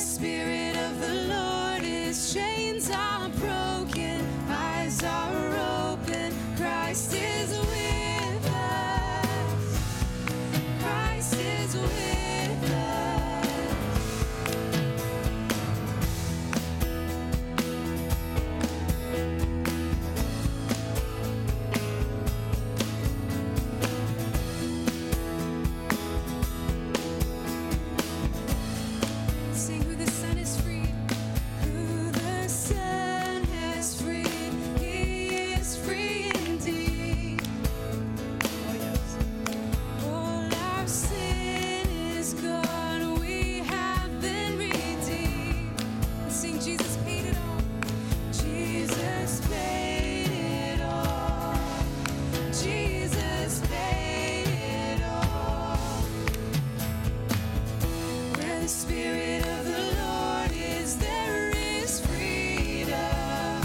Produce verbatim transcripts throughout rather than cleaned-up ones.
Spirit of the Lord is, chains are broken, eyes are open, Christ is with us, Christ is with us. Sing who the Son is free, who the Son has freed, He is free indeed. Oh yes. All our sin is gone, we have been redeemed. Sing Jesus paid it all, Jesus paid it all, Jesus paid it all. Where the Spirit of the Lord is, there is freedom.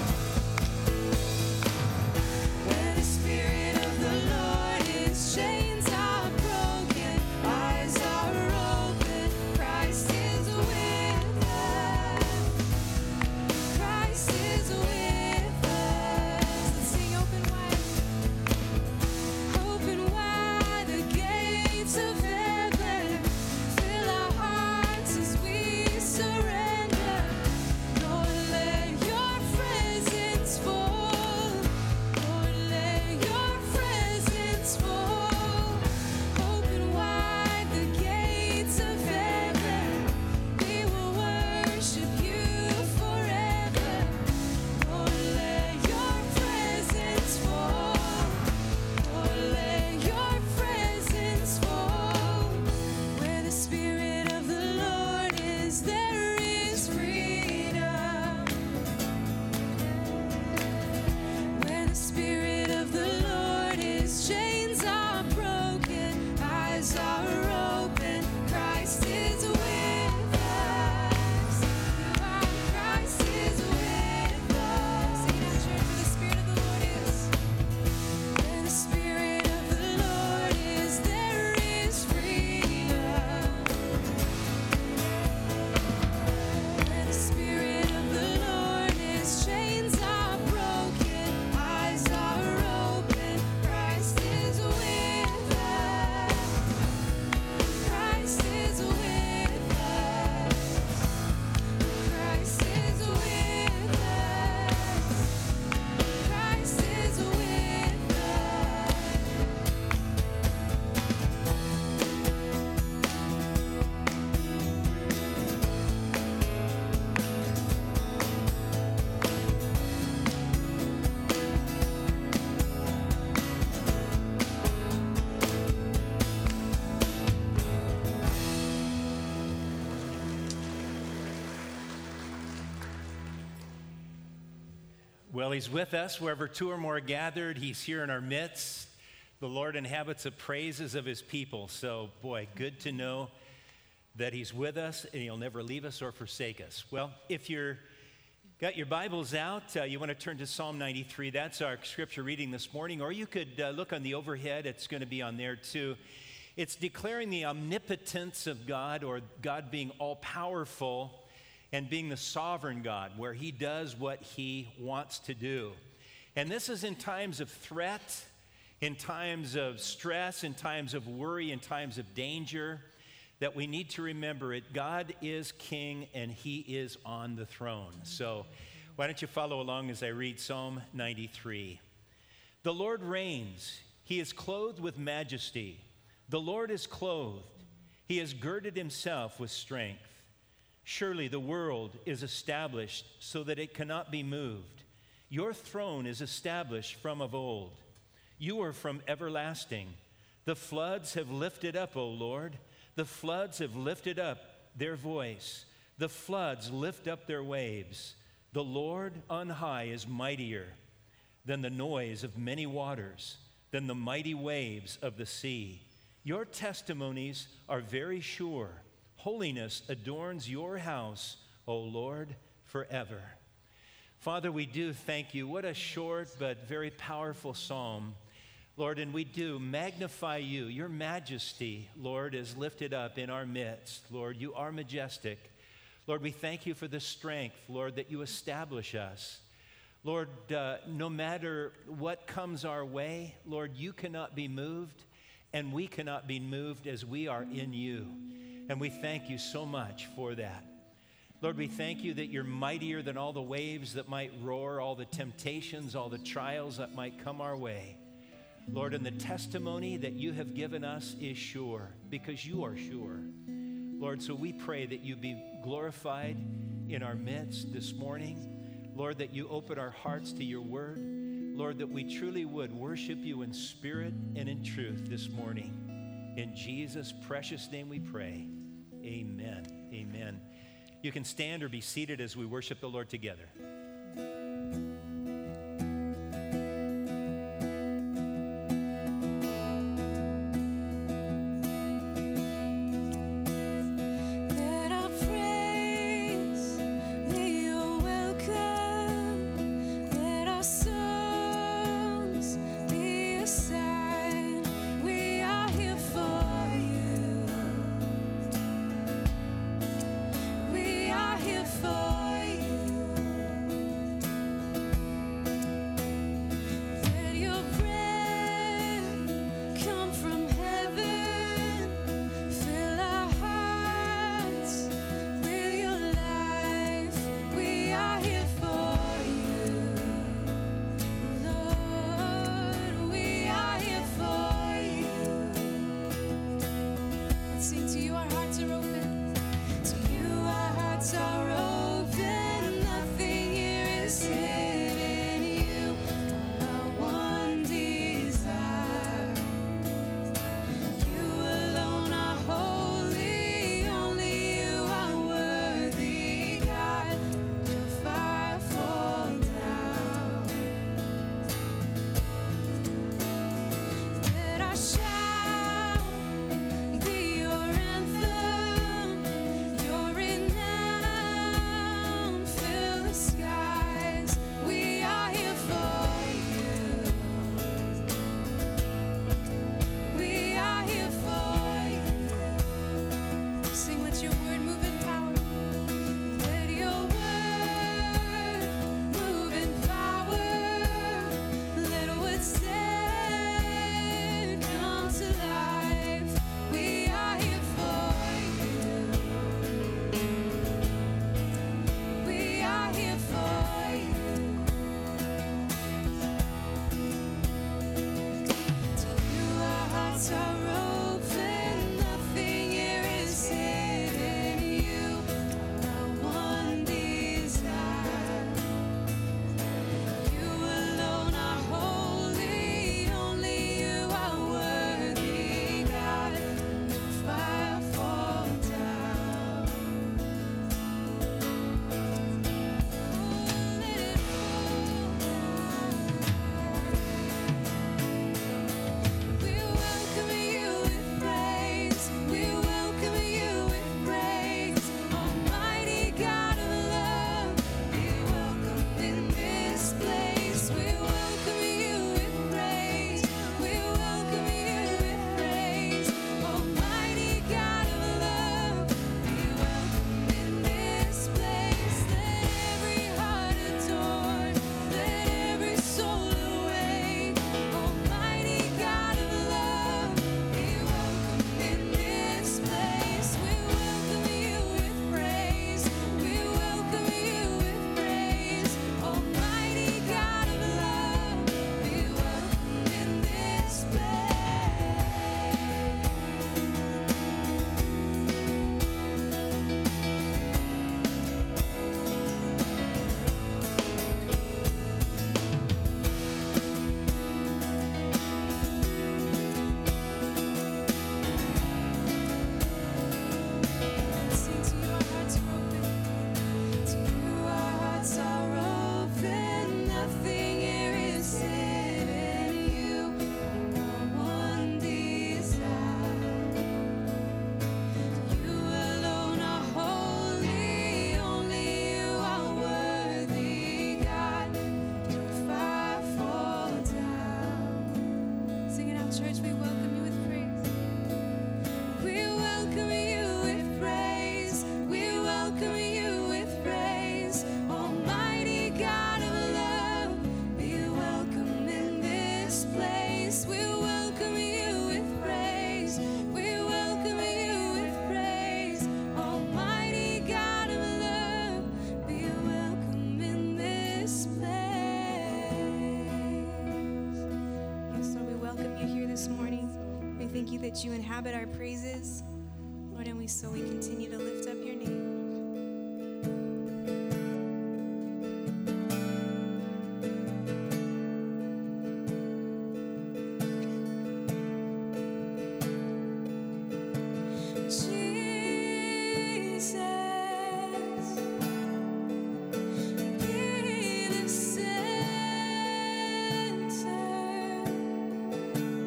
Where the Spirit of the Lord is, chains are broken, eyes are open, Christ is with us, Christ is with us. Let's sing open wide, open wide the gates of heaven, fill our hearts as we surrender. Lord, let your presence fall. Lord, let your presence fall. Open wide the gates of heaven. We will worship you forever. Lord, let your presence fall. Lord, let your presence fall. Where the Spirit of the Lord is, there is freedom. Where the Spirit of the Lord is, chains are broken, eyes are open, Christ is with us. Christ is with us. Sing it out, church, where the Spirit of the Lord is. Where the Spirit of the Lord is, there is freedom. Where the Spirit of the Lord is, chains are broken, eyes are open, Christ is with us, Christ is with us, Christ is with us, Christ is with Well, he's with us wherever two or more are gathered. He's here in our midst. The Lord inhabits the praises of his people. So, boy, good to know that he's with us and he'll never leave us or forsake us. Well, if you're got your Bibles out, uh, you want to turn to Psalm ninety-three. That's our scripture reading this morning. Or you could uh, look on the overhead. It's going to be on there too. It's declaring the omnipotence of God, or God being all-powerful and being the sovereign God, where he does what he wants to do. And this is in times of threat, in times of stress, in times of worry, in times of danger, that we need to remember it. God is king and he is on the throne. So why don't you follow along as I read Psalm ninety-three. The Lord reigns. He is clothed with majesty. The Lord is clothed. He has girded himself with strength. Surely the world is established so that it cannot be moved. Your throne is established from of old. You are from everlasting. The floods have lifted up, O Lord. The floods have lifted up their voice. The floods lift up their waves. The Lord on high is mightier than the noise of many waters, than the mighty waves of the sea. Your testimonies are very sure. Holiness adorns your house, O Lord, forever. Father, we do thank you. What a short but very powerful psalm. Lord, and we do magnify you. Your majesty, Lord, is lifted up in our midst. Lord, you are majestic. Lord, we thank you for the strength, Lord, that you establish us. Lord, uh, no matter what comes our way, Lord, you cannot be moved, and we cannot be moved as we are in you. And we thank you so much for that. Lord, we thank you that you're mightier than all the waves that might roar, all the temptations, all the trials that might come our way. Lord, and the testimony that you have given us is sure, because you are sure. Lord, so we pray that you be glorified in our midst this morning. Lord, that you open our hearts to your word. Lord, that we truly would worship you in spirit and in truth this morning. In Jesus' precious name we pray. Amen. Amen. You can stand or be seated as we worship the Lord together. Let our praise be your welcome. Let our songs be a sign. We are here for you. We are here for you. that you inhabit our praises, Lord, and we so we continue to lift up your name.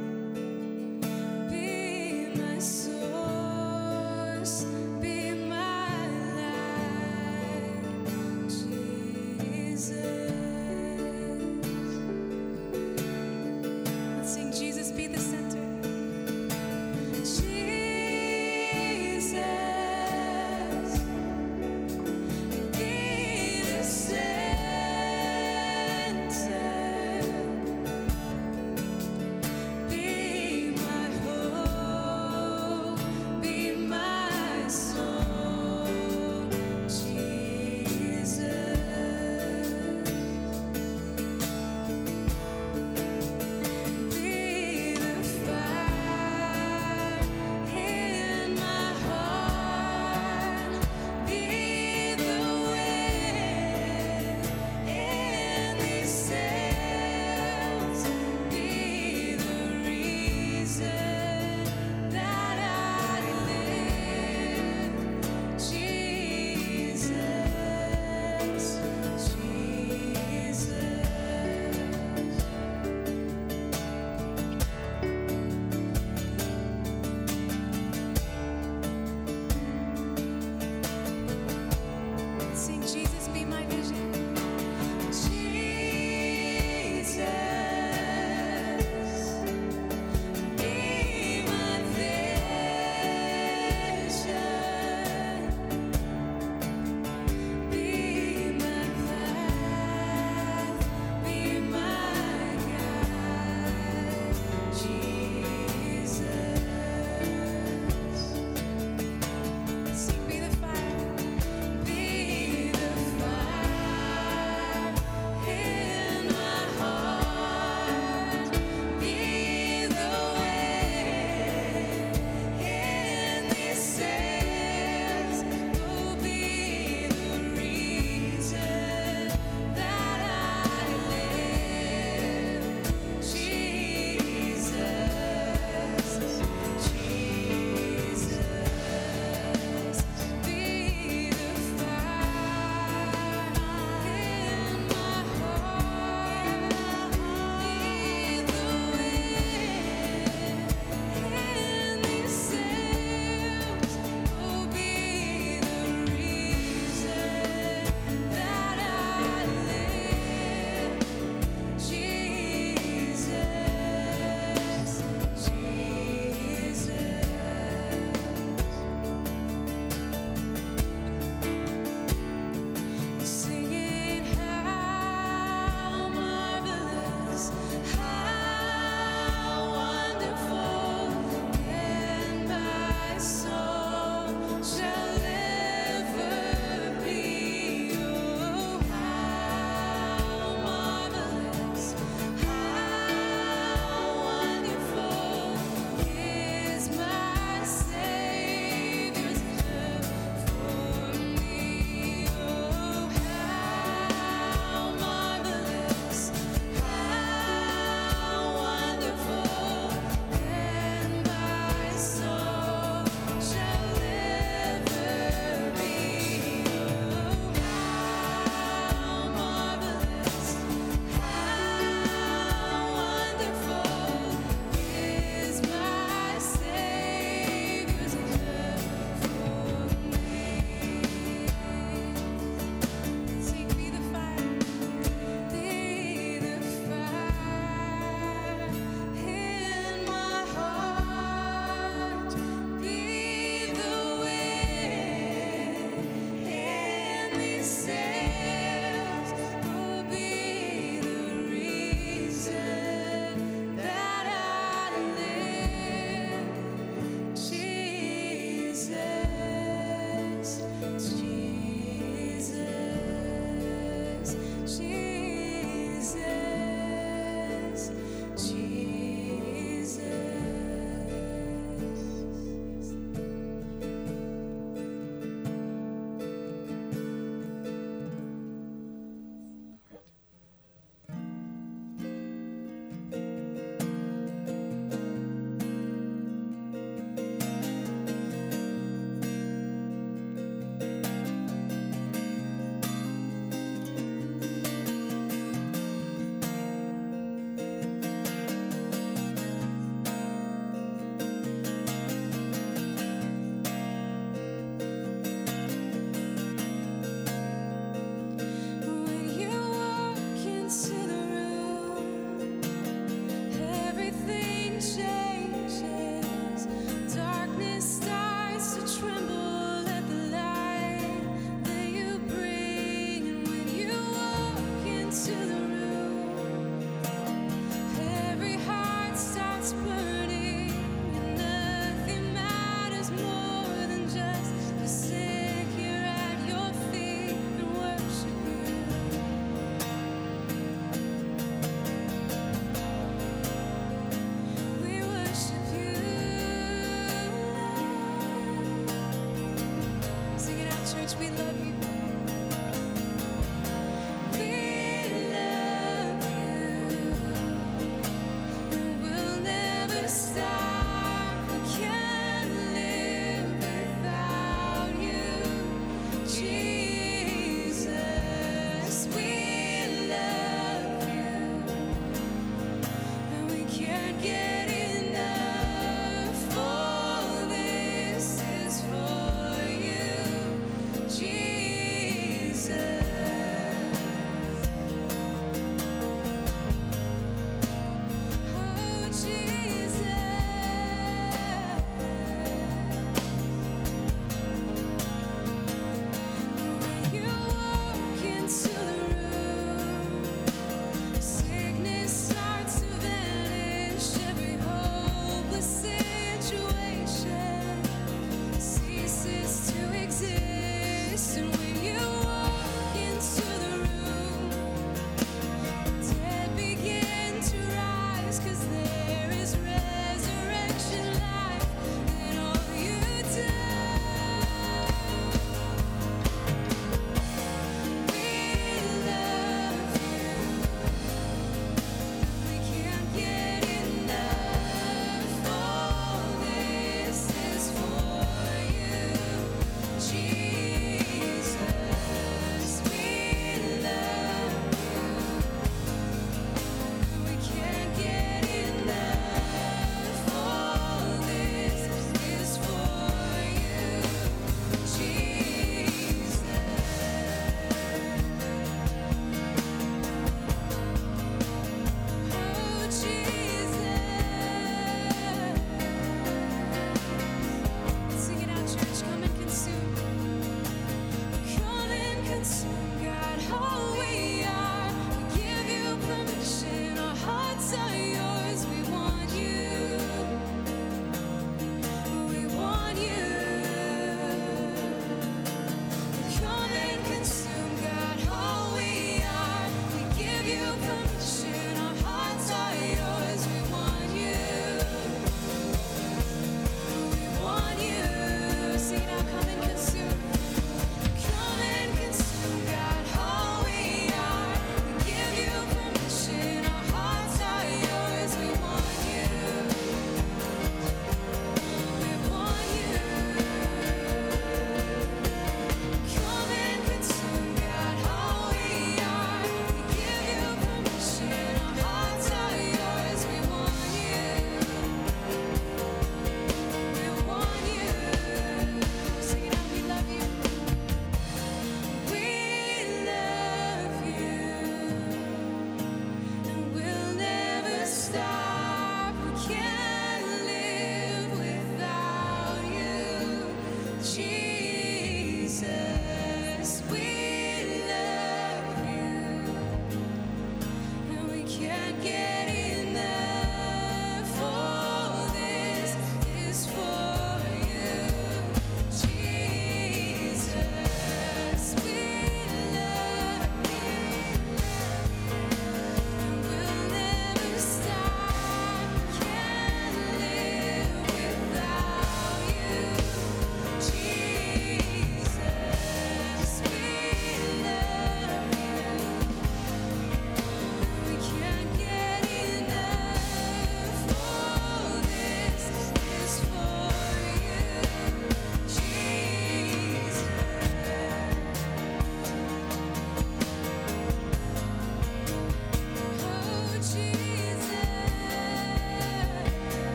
Be my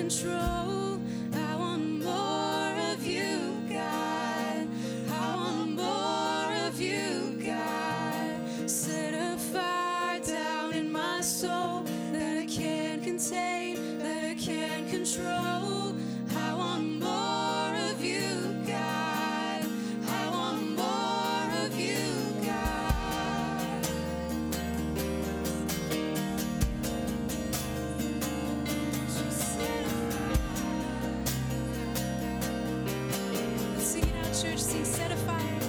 control. I want more of you, God. I want more of you, God. Set a fire down in my soul that I can't contain, that I can't control. I want more of you, God. I want more of you, God. So set a fire. Let's sing it out, church. Sing, set a fire.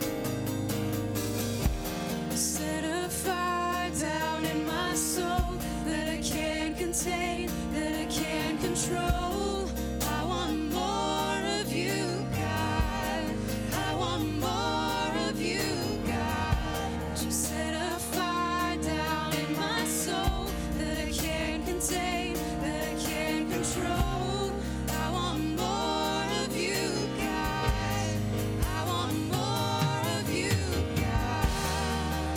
Set a fire down in my soul that I can't contain, that I can't control. I want more of you, God. I want more of you, God. You set a fire down in my soul that I can't contain, that I can't control. I want more of you, God. I want more of you, God.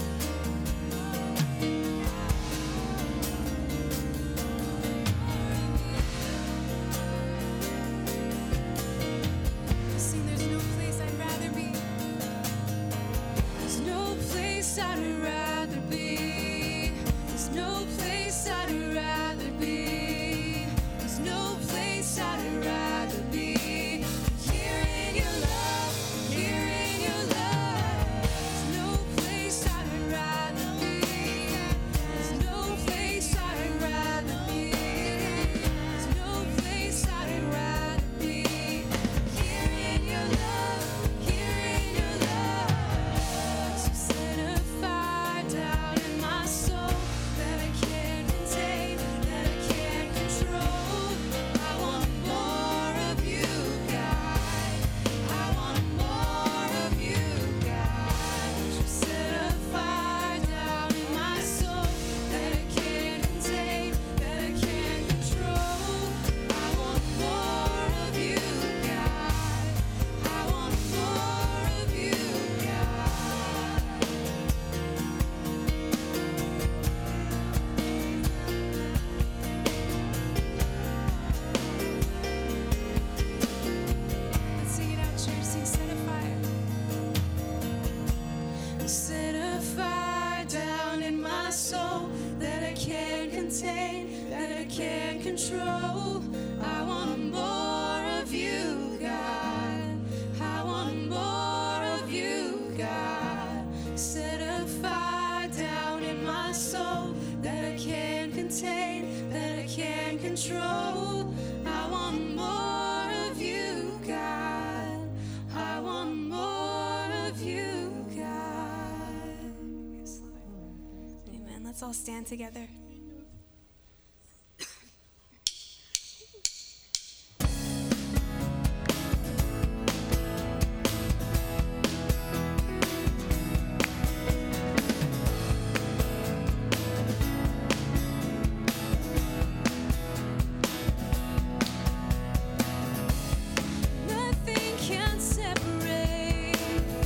Sing, there's no place I'd rather be. There's no place I'd rather be. There's no place I'd rather be. There's no place I'd rather be. Here in your love, here in your love. There's no place I'd rather be. There's no place I'd rather be. There's no place I'd rather be. Here in your love, here in your love. So set a fire down in my soul that I can't contain, that I can't control. I want more of you, God. I want more of you, God. So set a fire down in my soul that I can't contain, that I can't control. I want more of you, God. I want more of you, God. Let's sing it out, church. Sing, set a fire. Set a fire down in my soul that I can't contain, that I can't control. I want more of you, God. I want more of you, God. Set a fire down in my soul that I can't contain, that I can't control. I want more of you, God. I want more of you, God. Yes, Lord. Amen. Let's all stand together. Nothing can separate,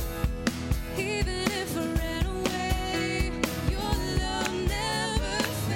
even if I ran away. Your love never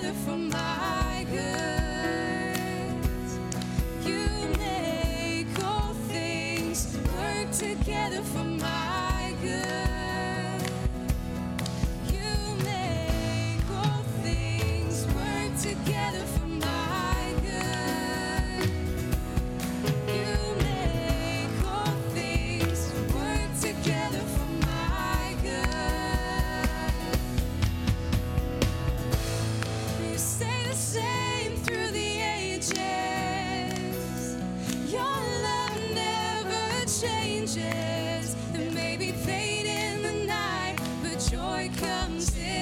together for my good. You make all things work together for my good. You make all things work together for my good. You make all things work together for my good. You stay the same through the ages. Your love never changes. There may be fate in the night, but joy comes in